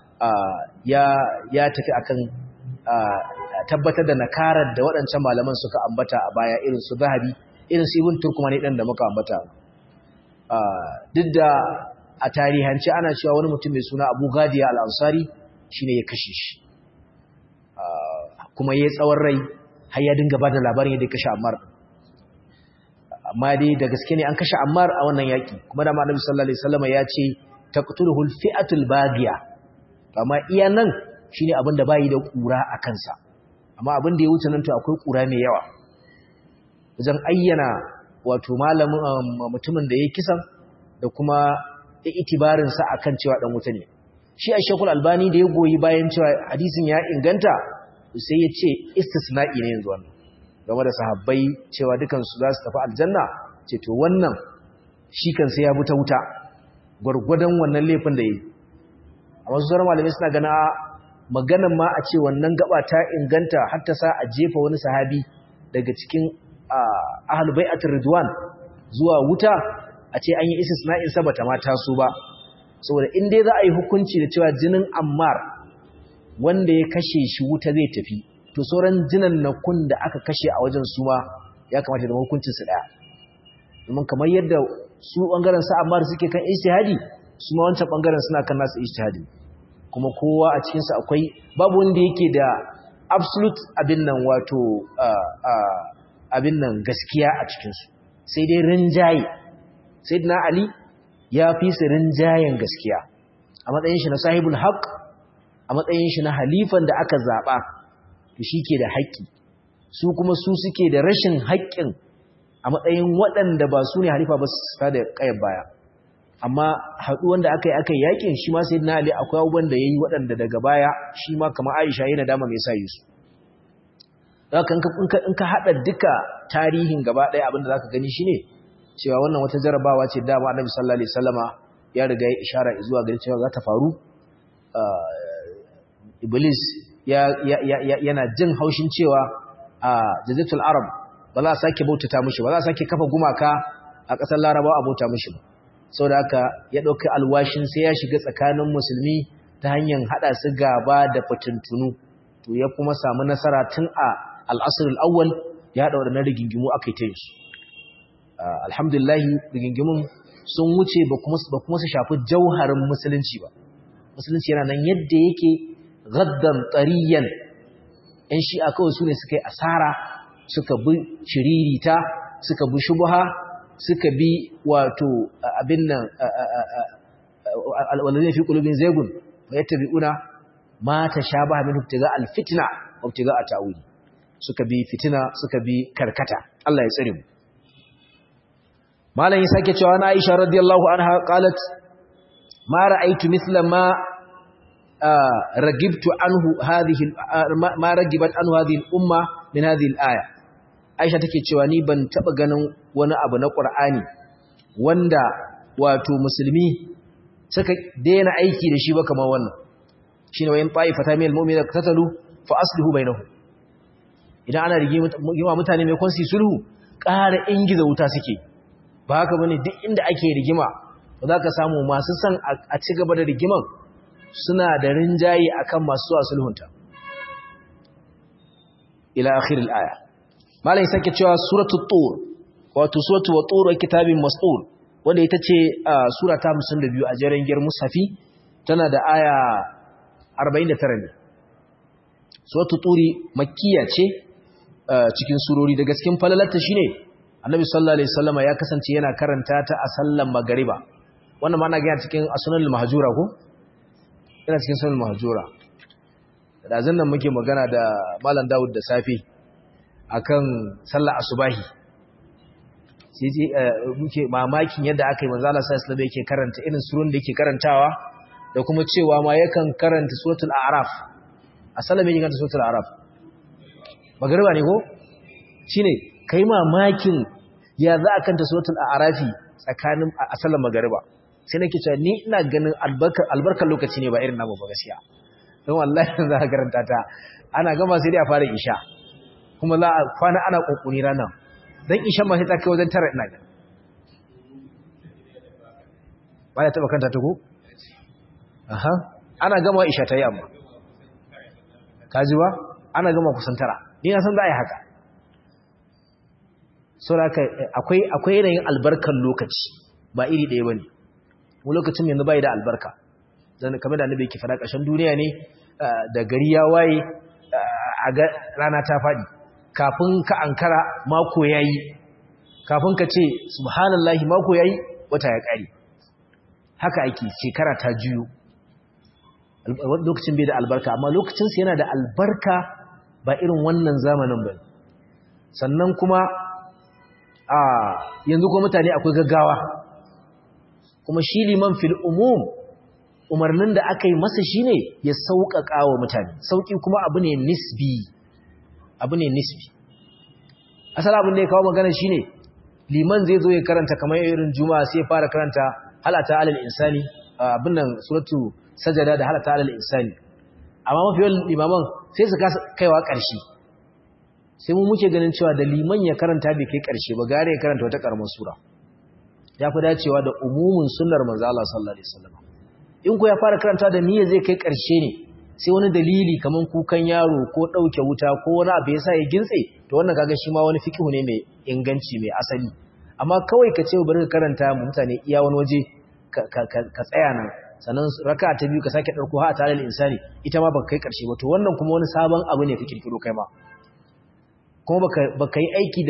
ya tafi akan tabbatar da nakarar da waɗancan malaman suka ambata a baya irin su Zahabi irin su Ibn Turkumani dan da muka ambata duk da a tarihance ana cewa wani mutum mai suna Abu Ghadiya Al-Ansari shine ya kashe shi kuma yayi tsawon rai har ya dinga bada labarin yadda ya kashe Ammar amma dai da gaske ne an kashe Ammar a wannan yaki kuma da Annabi sallallahu alaihi wasallam ya ce taqtuluhu al-fi'atul baghiya amma iya nan shine abin da bai da kura a kansa amma abin da ya wuce nan to akwai kura mai yawa wajen ayyana wato malamin mutumin da yake kisan da kuma itibarin sa akan cewa dan wuta ne shi a Sheikhul Albani da ya goyi bayan cewa hadisin ya inganta sai ya ce istisna'i ne yanzu wannan game da sahabbai cewa dukansu za su tafi aljanna ce to wannan shi kan sai ya bi ta wuta gwargwadon wannan laifin da yi a wasu sauran malamai suna gana maganan ma a ce wannan gaba ta inganta har ta sa a jefa wani sahabi daga cikin ahlul bai'atir ridwan zuwa wuta a ce an yi istisna'in sa bata ma taso ba saboda in dai za a yi hukunci da cewa jinin Ammar wanda ya kashe shi wuta zai tafi to sauran jinan nakun da aka kashe a wajen su ma ya kamata da hukuncin su daya domin kamar yadda su bangaren sa Ammar suke kan ijtihadi su ma wancan bangaren suna kan nasu ijtihadi kuma kowa a cikin su akwai babu wanda yake da absolute abin nan wato abin nan gaskiya a cikin su sai dai rinjaye sayyidina Ali ya fi su rinjayen gaskiya a matsayin shi na sahibul haqq a matsayin shi na halifan da aka zaba to shike da haƙƙi su kuma su suke da rashin haƙƙin a matsayin waɗanda ba su ne halifa ba su da ƙayar baya amma haɗuwan da aka yi yakin shi ma sayyidina Ali akwai abubuwan da yayi waɗanda daga baya shi ma kamar Aisha yana dama mai sa yi su haka in ka haɗa duka tarihin gaba ɗaya abin da zaka gani shine cewa wannan wata jarabawa ce dama Annabi sallallahu alaihi wasallama ya riga ya ishara zuwa gare cewa za ta faru Iblis yana jin haushin cewa a Jaziratul Arab ba za a sake bautata mishi ba za a sake kafa gumaka a ƙasar Larabawa a bauta mishi ba saboda haka ya dauki alwashin sai ya shiga tsakanin musulmi ta hanyar hada su gaba da fitintunu to ya kuma samu nasara tun a al-asr al-awwal ya hada wadannan rigingimu akai ta su alhamdulillah rigingimun sun wuce ba kuma su shafi jauharin musulunci ba musulunci yana nan yadda yake gaddan tariyan yan shi'a kawai su ne suka yi asara suka bi shiririta suka bi shubha suka bi wato abin nan alwalazin fi qulubin zaygun wa yattabi'una ma tashabaha min ibtiga alfitna wa ibtiga atawili suka bi fitina suka bi karkata Allah ya tsare mu malan ya sake cewa na Aisha radiyallahu anha qalat ma ra'aytu mithla ma ragibtu anhu hadhihi ma ragibat anhu hadhihi al-umma min hadhihi al-aya Aisha take cewa ni ban taba ganin wani abu na Qur'ani wanda wato musulmi suka daina aiki da shi ba kamar wannan shine wayin ta'ifata min al-mu'minina qatalu fa aslihu bainahum idan ana rigima mutane mai kun sulhu ƙara ingiza wuta suke ba haka bane duk inda ake rigima ba za ka samu masu son a ci gaba da rigiman suna da rinjaye akan masu sulhunta ila akhir al-aya malai sake cewa suratul tur wato suratul watur kitabin mastur wanda ita ce sura ta 52 a jeren gir musafi tana da aya 49 ne suratul turi makkiya ce cikin surori daga cikin falalarta shine annabi sallallahu alaihi wasallama ya kasance yana karanta ta a sallan magriba wannan ma na ga cikin as-sunanul mahjura ko yana cikin sunanul mahjura da zannan muke magana da malam Dawud da safi akan sallar asubahi sai muke mamakin yadda aka yi manzo Allah sallallahu alaihi wasallam yake karanta irin surun da yake karantawa da kuma cewa ma yakan karanta suratul a'raf a sallar yake karanta suratul a'raf magriba ne ko shine kai mamakin ya za a kanta suratul a'rafi tsakanin a sallar magriba sai nake cewa ni ina ganin albarkar lokaci ne ba irin namu ba gaskiya don wallahi za ka karanta ta ana gama sai dai a fara isha kuma za a kwana ana kokuni ranar dan isha ma sai ta kai wajen tara ina ga ba ya taba kanta ta ko aha ana gama isha ta yi amma kaji ba ana gama kusan tara ni na san za a yi haka saboda akwai yanayin albarkar lokaci ba iri ɗaya bane mu lokacin yanzu bai da albarka dan kamar da annabi yake fada ƙarshen duniya ne da gari ya waye a ga rana ta fadi kafin ka ankara mako yayi kafin ka ce subhanallahi mako yayi wata ya kare haka ake shekara ta juyo lokacin bai da albarka amma lokacin sa yana da albarka ba irin wannan zamanin ba sannan kuma yanzu ko mutane akwai gaggawa kuma shi liman fil umum umarnin da aka yi masa shine ya sauƙaƙa wa mutane sauƙi kuma abu ne nisbi asali abin da ya kawo magana shine liman zai zo ya karanta kamar irin juma'a sai ya fara karanta halata alal insani abin nan suratu sajada da halata alal insani amma mafi yawan limaman sai su kasa kaiwa ƙarshe sai mu muke ganin cewa da liman ya karanta bai kai ƙarshe ba gare ya karanta wata ƙaramin sura yafi dacewa da umumin sunnar manzo Allah sallallahu alaihi wasallam in ko ya fara karanta da niyya zai kai karshe ne sai wani dalili kaman kukan yaro ko dauke wuta ko wani abu yasa ya gintse to wannan kaga shi ma wani fiqhu ne mai inganci mai asali amma kawai ka ce bari ka karanta mutane iya wani waje ka tsaya nan sannan raka'a ta biyu ka sake dauko ha ta'ala al-insani ita ma baka kai karshe ba to wannan kuma wani sabon abu ne ka kirkiro kai ma kuma baka yi aiki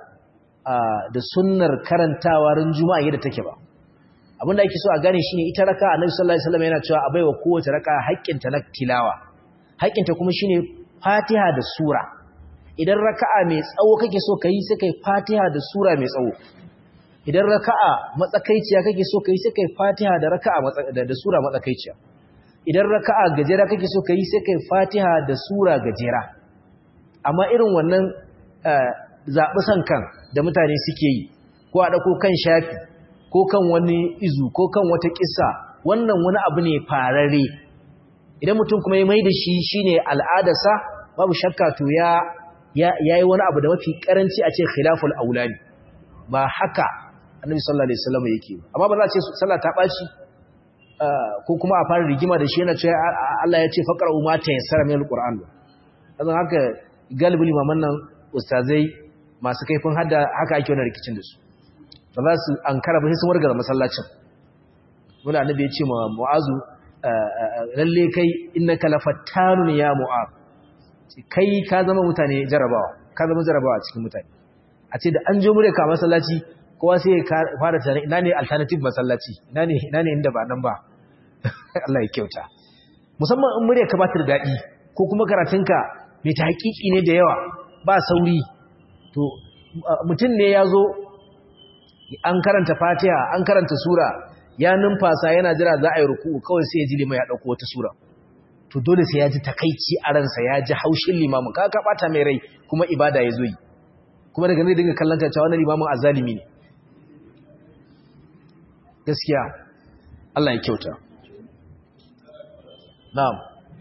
da sunnar karantawa ran juma'a yadda take ba abinda ake so a gane shine ita raka'a Annabi sallallahu alaihi wasallam yana cewa a baiwa kowace raka'a haƙƙinta na tilawa haƙƙinta kuma shine Fatiha da sura idan raka'a mai tsawo kake so kai sai kai Fatiha da sura mai tsawo idan raka'a matsakaiciya kake so kai sai kai Fatiha da raka'a da sura matsakaiciya idan raka'a gajera kake so kai sai kai Fatiha da sura gajera amma irin wannan zabi san kan da mutane suke yi ko a dauko kan shafi ko kan wani izu ko kan wata kissa wannan wani abu ne farare idan mutum kuma ya maida shi shine al'adarsa babu shakka to yayi wani abu da mafi karanci a ce khilaful aulani ba haka annabi sallallahu alaihi wasallam yake amma ba za a ce sallah ta baci ko kuma a fara rigima da shi yana cewa Allah ya ce faqra'u ma tayassara min alquran dan haka galibul limaman nan ustazai masu kaifin hadda haka ake wannan rikicin da su ba za su ankara ba sai sun wargaza masallacin wanda annabi ya ce ma mu'azu lalle kai innaka lafattanun ya mu'az kai ka zama mutane jarabawa cikin mutane a ce da an jo mure ka masallaci kowa sai ya fara tunanin ina ne alternative masallaci ina ne inda ba nan ba Allah ya kyauta musamman in mure ka ba ta da dadi ko kuma karatunka mai ta hakiki ne da yawa ba sauri to mutum ne ya zo an karanta Fatiha an karanta sura ya numfasa yana jira za a yi ruku'u kawai sai ya ji limai ya dauko wata sura to dole sai ya ji takaici a ransa ya ji haushin limamin ka bata mai rai kuma ibada ya zo yi kuma daga ne dinga kallanta cewa wannan limamin azalimi ne gaskiya Allah ya kyauta na'am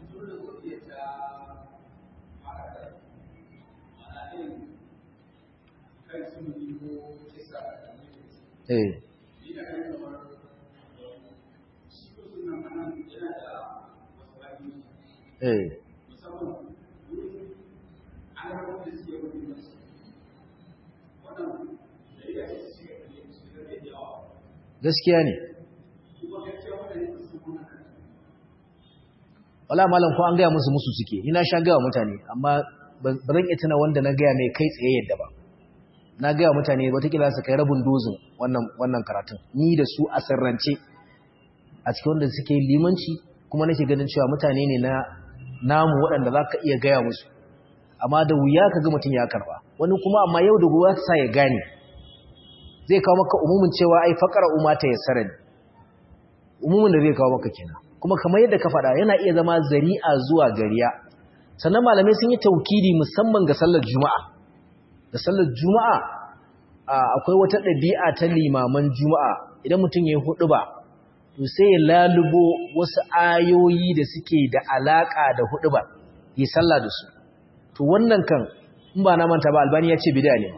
gaskiya ne wala malam ko an gaya musu suke ina sha gaya mutane amma ba zan iya tuna wanda na gaya mai kai tsaye yadda ba na gaya mutane watakila su kai rabin dozin wannan karatun ni da su a sirrance a cikin wanda suke limanci kuma nake ganin cewa mutane ne na namu waɗanda za ka iya gaya musu amma da wuya ka ga mutum ya karba wani kuma amma yau da gobe ta sa ya gane zai kawo maka umumin cewa ai faqara umata yassara ne umumin da zai kawo maka kenan kuma kamar yadda ka faɗa yana iya zama zari'a zuwa gariya sannan malamai sun yi taukidi musamman ga sallar juma'a da sallar juma'a akwai wata ɗabi'a ta limaman juma'a idan mutum ya yi huɗuba to sai ya lalubo wasu ayoyi da suke da alaƙa da huɗuba yi sallah da su to wannan kan in ba na manta ba albani ya ce bid'a ne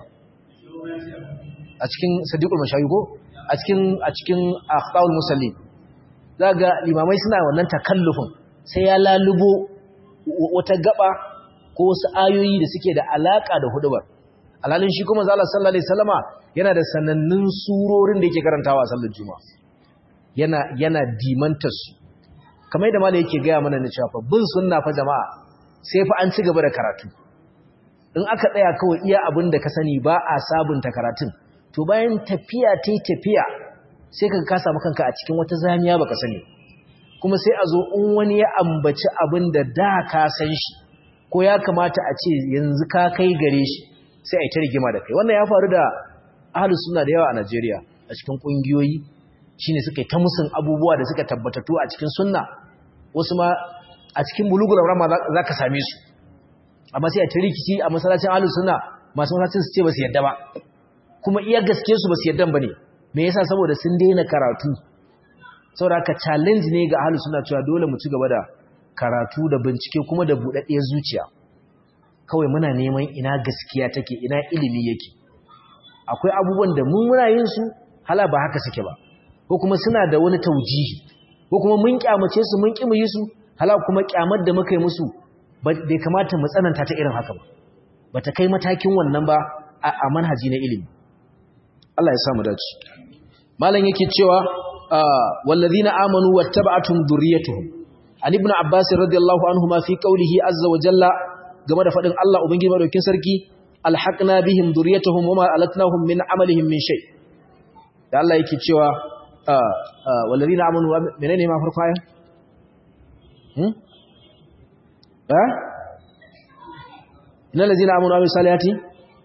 a cikin sadiqul mashayi ko a cikin akhtaul musallin zaga limamai suna wannan takallufin sai ya lalubo wata gaba ko wasu ayoyi da suke da alaka da hudubar alalin shi kuma Allah sallallahu alaihi wasallama yana da sanannun surorin da yake karantawa a sallar juma'a yana dimantar su kamar yadda malai yake gaya mana na cewa bin sunna fa jama'a sai fa an ci gaba da karatu in aka tsaya kawai iya abin da ka sani ba a sabunta karatun to bayan tafiya sai ka kasa maka kanka a cikin wata zamiya baka sani kuma sai a zo in wani ya ambaci abin da ka san shi ko ya kamata a ce yanzu ka kai gare shi sai a yi ta rigima da kai wannan ya faru da ahlus sunna da yawa a Najeriya a cikin kungiyoyi shine suka yi ta musun abubuwa da suka tabbatatu a cikin sunna wasu ma a cikin bulugul maram zaka same su amma sai a ta rikici a masallacin ahlus sunna masu masallacin su ce ba su yadda ba kuma iya gaske su ba su yadda bane me yasa saboda sun daina karatu saboda haka challenge ne ga ahlus sunna cewa dole mu ci gaba da karatu da bincike kuma da budaddiyar zuciya kawai muna neman ina gaskiya take ina ilimi yake akwai abubuwan da mu muna yin su hala ba haka suke ba ko kuma suna da wani taujihi ko kuma mun kyamace su mun ki mu yi su hala kuma kyamar da muka yi musu bai kamata mu tsananta ta irin haka ba bata kai matakin wannan ba a manhaji na ilimi Allah ya sa mu dace malam yake cewa wallazina amanu wattaba'atum dhurriyyatuhum an ibn abbas radiyallahu anhuma fi qawlihi azza wa jalla game da fadin Allah ubangiji madaukin sarki alhaqna bihim dhurriyyatuhum wama alatnahum min amalihim min shay da Allah yake cewa wallazina amanu menene ma farko ayan innal ladzina amanu wa amilus salihati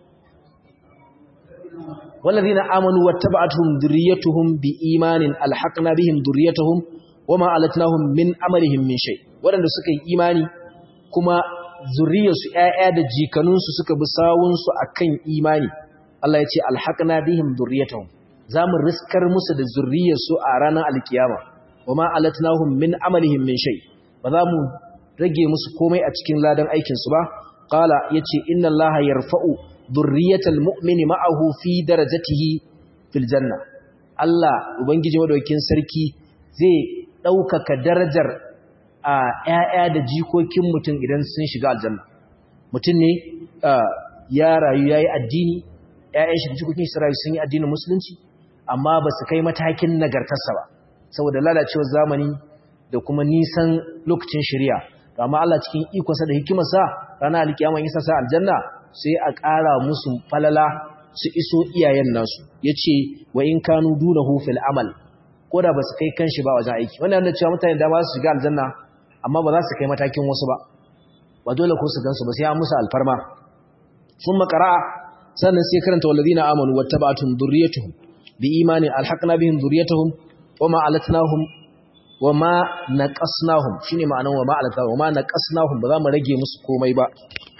والذين آمنوا واتبعتهم ذريتهم بإيمان ألحقنا بهم ذريتهم وما ألتناهم من عملهم من شيء waɗanda suka yi imani kuma zuriyarsu ƴaƴa da jikanunsu suka bi sawunsu akan imani Allah ya ce alhaqna bihim dhurriyyatahum zamu riskar musu da zuriyarsu a ranar alkiyama wama alatnahum min amalihim min shay ba za mu rage musu komai a cikin ladan aikin su ba qala yace inna allaha yarfa'u dhurriyyatal mu'mini ma'ahu fi darajatihi fil janna Allah ubangiji madaukakin sarki zai daukaka darajar a ƴaƴa da jikokin mutum idan sun shiga aljanna mutum ne ya rayu yayi addini ƴaƴan shi da jikokin shi rayu sun yi addinin musulunci amma ba su kai matakin nagartarsa ba saboda lalacewar zamani da kuma nisan lokacin shari'a amma Allah cikin ikonsa da hikimarsa ranar alkiyama yasa sa aljanna sai a ƙara musu falala su iso iyayen nasu yace wa in kanu dunahu fil amal koda ba su kai kanshi ba wajen aiki wannan yana cewa mutane da ba su shiga aljanna amma ba za su kai matakin wasu ba dole ko su gansu ba sai an musu alfarma thumma qara'a sannan sai karanta walladina amanu wattaba'tum dhurriyyatuhum biimanin alhaqna bihim dhurriyyatuhum wama alatnahum wama naqasnahum shine ma'anar wama alatnahum wama naqasnahum ba za mu rage musu komai ba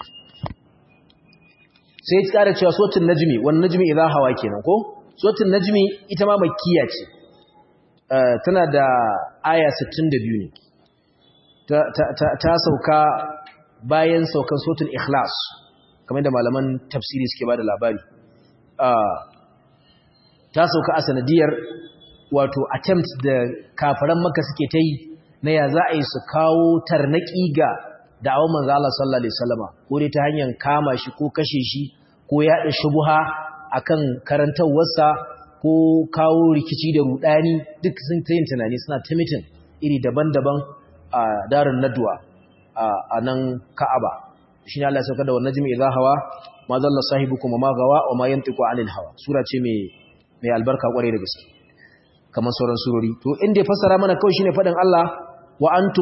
sai ya kara cewa suratul najmi wan najmi idha hawa kenan ko suratul najmi ita ma makkiya ce tana da aya 62 ne ta sauka bayan saukan suratul ikhlas kamar da malaman tafsiri suke bada labari ta sauka a sanadiyar wato attempt da kafiran Makka suke ta yi na ya za a yi su kawo tarnaki ga da'awar manzo Allah sallallahu alaihi wasallama ko dai ta hanyar kama shi ko kashe shi ko yaɗa shubha akan karantawarsa ko kawo rikici da rudani duk sun ta yin tunani suna ta mitin iri daban-daban a darin nadwa a nan Ka'aba shine Allah ya sauka da wannan najmi idha hawa ma dalla sahibukum ma gawa wa ma yantiqu anil hawa sura ce mai albarka kware da gaske kamar sauran surori to inda ya fassara mana kawai shine fadin Allah wa antum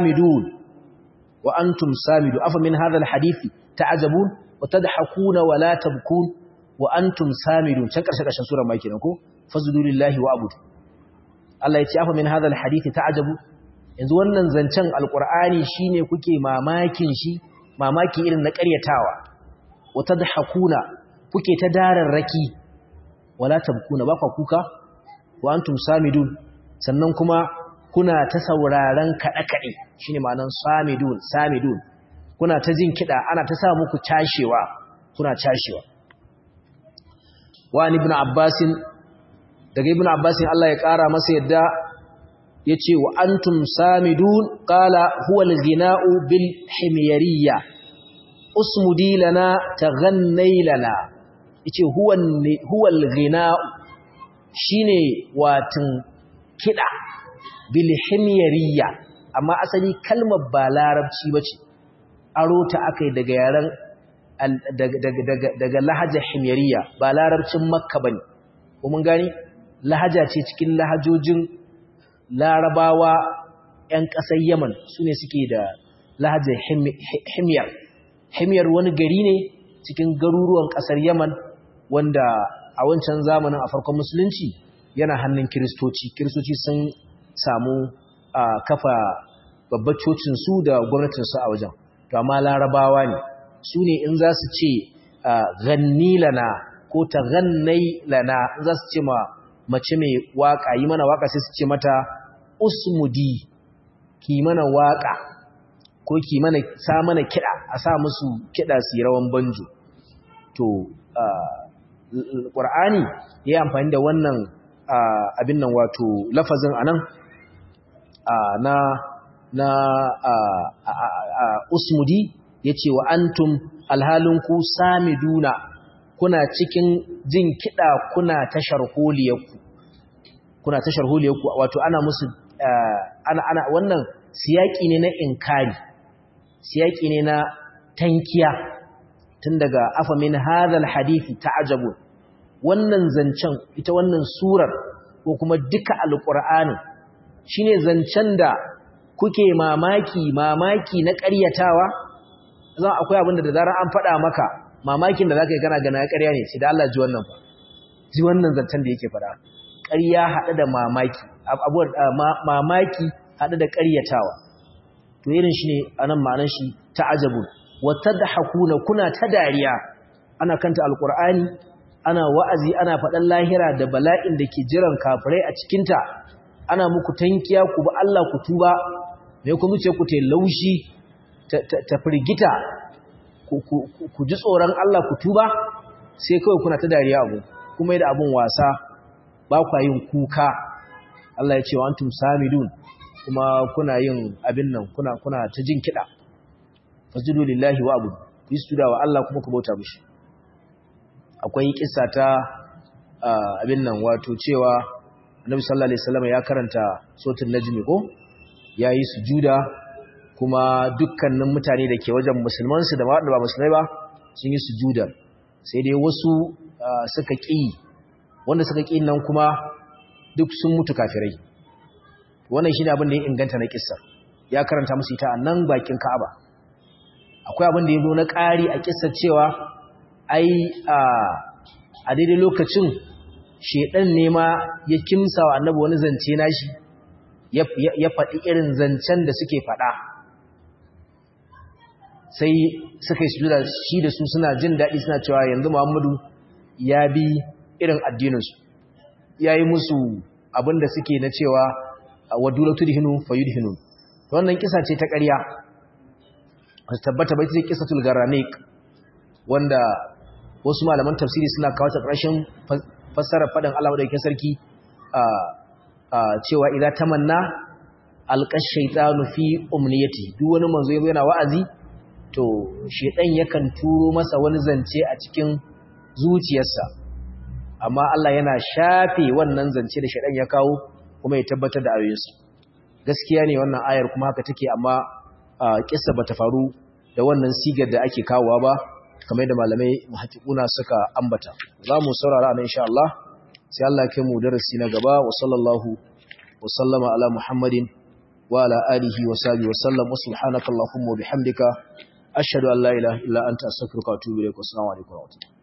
samidu afa min hadha alhadith ta'jabun wa tadhakuna wa la tabkun wa antum samidun can karshen sura mai kenan ko fazlulillahi wa abud Allah ya ce afa min hadha alhadith ta'jabu yanzu wannan zancen alqur'ani shine kuke mamakin shi mamaki irin na ƙaryatawa wa tadhakuna kuke ta dararraki wala tabkuna ba kuka wa antum samidun sannan kuma kuna ta sauraron kaɗe-kaɗe shi ne ma'anan samidun kuna ta jin kiɗa ana ta sa muku cashewa kuna cashewa wa ibn abbasin daga ibn abbasin Allah ya ƙara masa yadda ya ce wa antum samidun ƙala huwa al-ghina'u bil himyariyya usmudi lana taghannay lana yace huwa al-ghina'u shine watin kiɗa bilhimyariya amma asali kalmar ba larabci bace aro ta akai daga yaran daga lahajar himyariya ba larabcin makka bane ko mun gani lahaja ce cikin lahajojin larabawa ƴan ƙasar yaman sune suke da lahajar himyar wani gari ne cikin garuruwan ƙasar yaman wanda a wancan zamanin a farkon musulunci yana hannun kiristoci sun samu kafa babbar cocinsu da gwamnatinsu a wajen to amma larabawa ne su ne in za su ce ganni lana ko ta gannai lana in za su ce ma mace mai waka yi mana waka sai su ce mata usmudi ki mana waka ko ki mana sa mana kiɗa a sa musu kiɗa su yi rawan banjo to Qur'ani ya yi amfani da wannan abin nan wato lafazin anan na usmudi yace wa antum alhalinku samiduna kuna cikin jin kida kuna tashar holiyarku wato ana musu ana wannan siyaki ne na inkari siyaki ne na tankiya tun daga afa min hadhal hadithi ta'jabun wannan zancen ita wannan surar ko kuma duka alqur'ani shine zancen da kuke mamaki na ƙaryatawa zan akwai abinda da zarar an faɗa maka mamakin da zaka yi kana gana ƙarya ne sai da Allah ji wannan fa ji wannan zancen da yake faɗa ƙarya haɗe da mamaki mamaki haɗe da ƙaryatawa to irin shi ne anan ma'anar shi ta'ajabun wa tadhakuna kuna ta dariya ana kanta alqur'ani ana wa'azi ana faɗan lahira da bala'in da ke jiran kafirai a cikin ta ana muku tankiya ku ba Allah ku tuba me ku muce ku tai laushi ta firgita ku ji tsoron Allah ku tuba sai kawai kuna ta dariya abu kuma da abun wasa ba ku yin kuka Allah ya ce wa antum samidun kuma kuna yin abin nan kuna ta jin kida fasjudu lillahi wa abudu ku sujuda wa Allah kuma ku bauta mishi akwai kissa ta abin nan wato cewa Annabi sallallahu alaihi wasallam ya karanta suratul najm ko yayi sujuda kuma dukkanin mutane da ke wajen musulman su da ba musulmai ba sun yi sujuda sai dai wasu suka ƙi wanda suka ƙi nan kuma duk sun mutu kafirai wannan shine abin da ya inganta na kissa ya karanta musu ita a nan bakin Ka'aba akwai abin da yazo na ƙari a kissa cewa ai a daidai lokacin shedan ne ma ya kimsa wa annabi wani zance nashi ya faɗi irin zancen da suke faɗa sai suka yi sujuda shi da su suna jin daɗi suna cewa yanzu Muhammadu ya bi irin addininsu ya yi musu abin da suke na cewa waddu la tudhinu fayudhinu wannan kisa ce ta ƙarya tabbata bai ce kisatul garanik wanda wasu malaman tafsiri suna kawo ta ƙarshen fassarar faɗin Allah madaukakin sarki cewa idza tamanna alqash shaytanu fi umniyati duk wani manzo yana wa'azi to shedan yakan turo masa wani zance a cikin zuciyarsa amma Allah yana shafe wannan zance da shedan ya kawo kuma ya tabbatar da ayoyinsa gaskiya ne wannan ayar kuma haka take amma kissa bata faru da wannan sigar da ake kawowa ba kamar da malamai muhaqqiquna suka ambata zamu saurara anan insha Allah sai Allah ya kai mu darasi na gaba wa sallallahu wa sallama ala muhammadin wa ala alihi wa sahbihi wa sallam wa subhanakallahumma wa bihamdika ashhadu an la ilaha illa anta astaghfiruka wa atubu ilaik wa assalamu alaikum wa rahmatullahi